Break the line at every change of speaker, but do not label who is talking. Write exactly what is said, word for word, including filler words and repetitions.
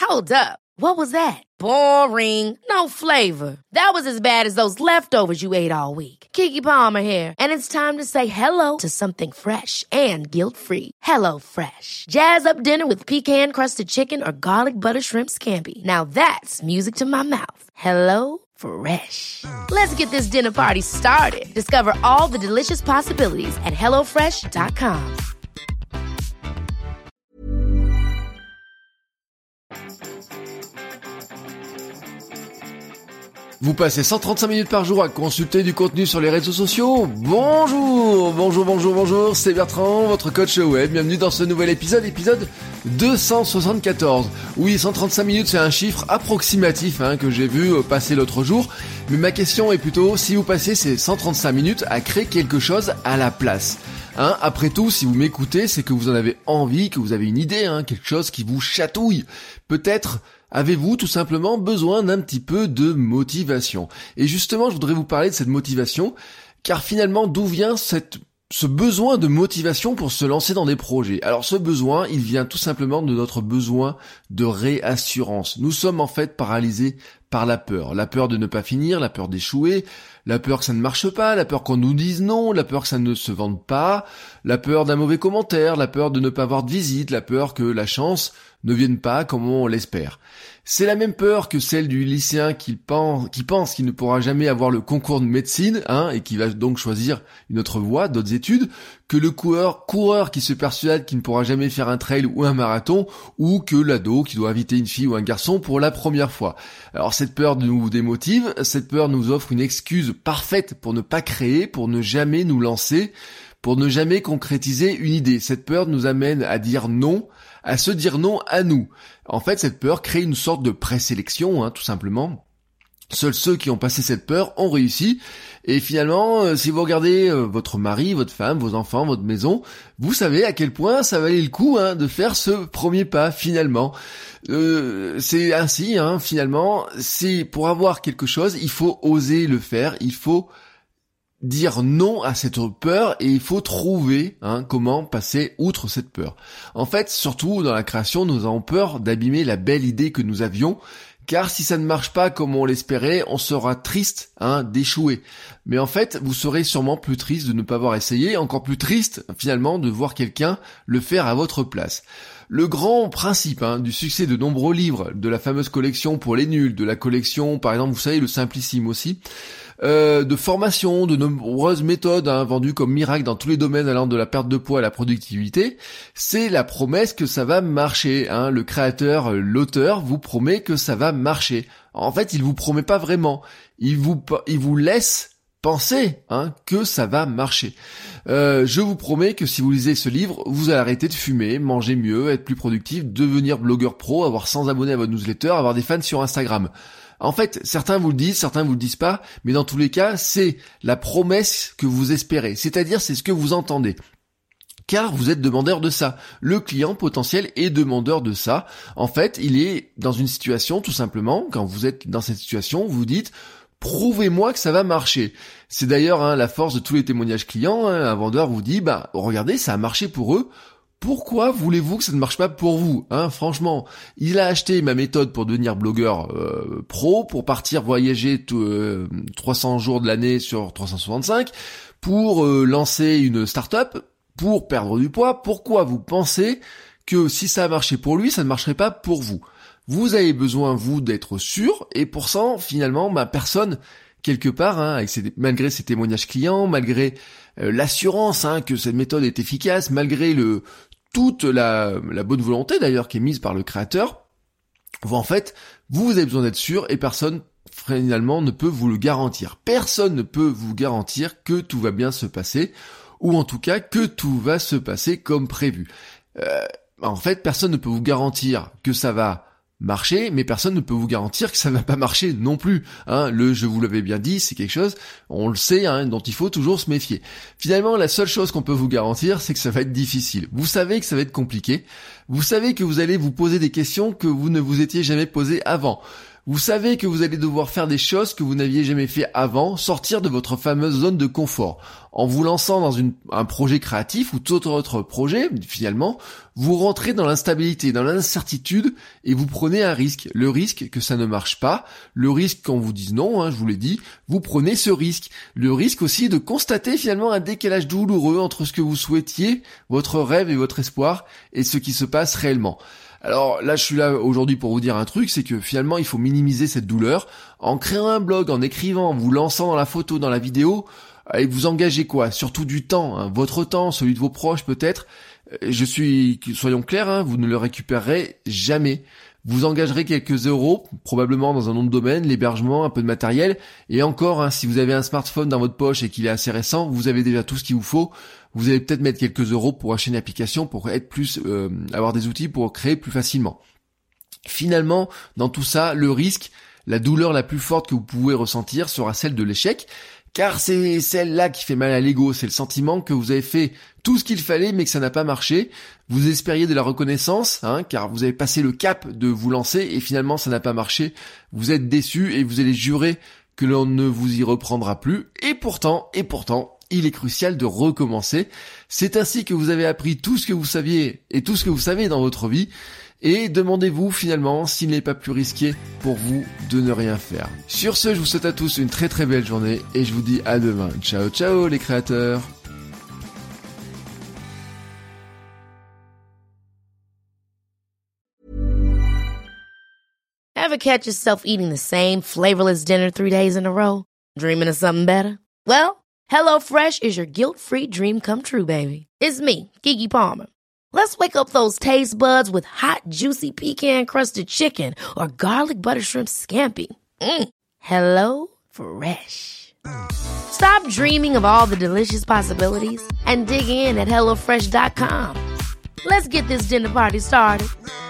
Hold up. What was that? Boring. No flavor. That was as bad as those leftovers you ate all week. Keke Palmer here, and it's time to say hello to something fresh and guilt-free. Hello Fresh. Jazz up dinner with pecan-crusted chicken or garlic butter shrimp scampi. Now that's music to my mouth. Hello Fresh. Let's get this dinner party started. Discover all the delicious possibilities at hello fresh dot com.
Vous passez cent trente-cinq minutes par jour à consulter du contenu sur les réseaux sociaux. Bonjour, bonjour, bonjour, bonjour, c'est Bertrand, votre coach web. Bienvenue dans ce nouvel épisode, épisode deux cent soixante-quatorze. Oui, cent trente-cinq minutes, c'est un chiffre approximatif hein, que j'ai vu passer l'autre jour. Mais ma question est plutôt, si vous passez ces cent trente-cinq minutes à créer quelque chose à la place. Hein, après tout, si vous m'écoutez, c'est que vous en avez envie, que vous avez une idée, hein, quelque chose qui vous chatouille. Peut-être avez-vous tout simplement besoin d'un petit peu de motivation. Et justement, je voudrais vous parler de cette motivation, car finalement, d'où vient cette, ce besoin de motivation pour se lancer dans des projets? Alors ce besoin, il vient tout simplement de notre besoin de réassurance. Nous sommes en fait paralysés par la peur. La peur de ne pas finir, la peur d'échouer, la peur que ça ne marche pas, la peur qu'on nous dise non, la peur que ça ne se vende pas, la peur d'un mauvais commentaire, la peur de ne pas avoir de visite, la peur que la chance ne vienne pas comme on l'espère. C'est la même peur que celle du lycéen qui pense, qui pense qu'il ne pourra jamais avoir le concours de médecine, hein, et qui va donc choisir une autre voie, d'autres études, que le coureur, coureur qui se persuade qu'il ne pourra jamais faire un trail ou un marathon, ou que l'ado qui doit inviter une fille ou un garçon pour la première fois. Alors cette peur nous démotive, cette peur nous offre une excuse parfaite pour ne pas créer, pour ne jamais nous lancer, pour ne jamais concrétiser une idée. Cette peur nous amène à dire non, à se dire non à nous. En fait, cette peur crée une sorte de présélection, hein, tout simplement. Seuls ceux qui ont passé cette peur ont réussi. Et finalement, euh, si vous regardez euh, votre mari, votre femme, vos enfants, votre maison, vous savez à quel point ça valait le coup hein, de faire ce premier pas finalement. Euh, c'est ainsi, hein, finalement, c'est pour avoir quelque chose, il faut oser le faire, il faut dire non à cette peur et il faut trouver hein, comment passer outre cette peur. En fait, surtout dans la création, nous avons peur d'abîmer la belle idée que nous avions, car si ça ne marche pas comme on l'espérait, on sera triste hein, d'échouer. Mais en fait, vous serez sûrement plus triste de ne pas avoir essayé, encore plus triste finalement de voir quelqu'un le faire à votre place. Le grand principe hein, du succès de nombreux livres, de la fameuse collection pour les nuls, de la collection, par exemple, vous savez, le Simplissime aussi, euh, de formation, de nombreuses méthodes hein, vendues comme miracles dans tous les domaines allant de la perte de poids à la productivité, c'est la promesse que ça va marcher. Hein. Le créateur, l'auteur vous promet que ça va marcher. En fait, il vous promet pas vraiment. Il vous, il vous laisse penser hein, que ça va marcher. Euh, je vous promets que si vous lisez ce livre, vous allez arrêter de fumer, manger mieux, être plus productif, devenir blogueur pro, avoir cent abonnés à votre newsletter, avoir des fans sur Instagram. En fait, certains vous le disent, certains vous le disent pas, mais dans tous les cas, c'est la promesse que vous espérez. C'est-à-dire, c'est ce que vous entendez. Car vous êtes demandeur de ça. Le client potentiel est demandeur de ça. En fait, il est dans une situation, tout simplement, quand vous êtes dans cette situation, vous dites « prouvez-moi que ça va marcher ». C'est d'ailleurs hein, la force de tous les témoignages clients. Hein, un vendeur vous dit « bah regardez, ça a marché pour eux ». Pourquoi voulez-vous que ça ne marche pas pour vous hein, franchement, il a acheté ma méthode pour devenir blogueur euh, pro, pour partir voyager t- euh, trois cents jours de l'année sur trois cent soixante-cinq, pour euh, lancer une start-up, pour perdre du poids. Pourquoi vous pensez que si ça a marché pour lui, ça ne marcherait pas pour vous? Vous avez besoin, vous, d'être sûr, et pour ça, finalement, ma personne, quelque part, hein, avec ses, malgré ses témoignages clients, malgré euh, l'assurance hein, que cette méthode est efficace, malgré le toute la, la bonne volonté d'ailleurs qui est mise par le créateur, vous, en fait, vous avez besoin d'être sûr et personne finalement ne peut vous le garantir. Personne ne peut vous garantir que tout va bien se passer, ou en tout cas que tout va se passer comme prévu. Euh, en fait, personne ne peut vous garantir que ça va marcher, mais personne ne peut vous garantir que ça va pas marcher non plus. Hein, le je vous l'avais bien dit, c'est quelque chose, on le sait, hein, dont il faut toujours se méfier. Finalement, la seule chose qu'on peut vous garantir, c'est que ça va être difficile. Vous savez que ça va être compliqué. Vous savez que vous allez vous poser des questions que vous ne vous étiez jamais posées avant. Vous savez que vous allez devoir faire des choses que vous n'aviez jamais fait avant, sortir de votre fameuse zone de confort. En vous lançant dans une, un projet créatif ou tout autre projet, finalement, vous rentrez dans l'instabilité, dans l'incertitude et vous prenez un risque. Le risque que ça ne marche pas, le risque qu'on vous dise non, hein, je vous l'ai dit, vous prenez ce risque. Le risque aussi de constater finalement un décalage douloureux entre ce que vous souhaitiez, votre rêve et votre espoir, et ce qui se passe réellement. Alors là, je suis là aujourd'hui pour vous dire un truc, c'est que finalement, il faut minimiser cette douleur en créant un blog, en écrivant, en vous lançant dans la photo, dans la vidéo, et vous engagez quoi ? Surtout du temps, hein, votre temps, celui de vos proches peut-être. Je suis, soyons clairs, hein, vous ne le récupérerez jamais. Vous engagerez quelques euros, probablement dans un autre domaine, l'hébergement, un peu de matériel, et encore, hein, si vous avez un smartphone dans votre poche et qu'il est assez récent, vous avez déjà tout ce qu'il vous faut. Vous allez peut-être mettre quelques euros pour acheter une application, pour être plus, euh, avoir des outils pour créer plus facilement. Finalement, dans tout ça, le risque, la douleur la plus forte que vous pouvez ressentir sera celle de l'échec, car c'est celle-là qui fait mal à l'ego, c'est le sentiment que vous avez fait tout ce qu'il fallait mais que ça n'a pas marché. Vous espériez de la reconnaissance, hein, car vous avez passé le cap de vous lancer et finalement ça n'a pas marché. Vous êtes déçu et vous allez jurer que l'on ne vous y reprendra plus. Et pourtant, et pourtant, il est crucial de recommencer. C'est ainsi que vous avez appris tout ce que vous saviez et tout ce que vous savez dans votre vie. Et demandez-vous finalement s'il n'est pas plus risqué pour vous de ne rien faire. Sur ce, je vous souhaite à tous une très très belle journée et je vous dis à demain. Ciao ciao les créateurs.
Ever catch yourself eating the same flavorless dinner three days in a row? Dreaming of something better? Well, HelloFresh is your guilt-free dream come true, baby. It's me, Keke Palmer. Let's wake up those taste buds with hot, juicy pecan-crusted chicken or garlic butter shrimp scampi. Mm. Hello Fresh. Stop dreaming of all the delicious possibilities and dig in at hello fresh dot com. Let's get this dinner party started.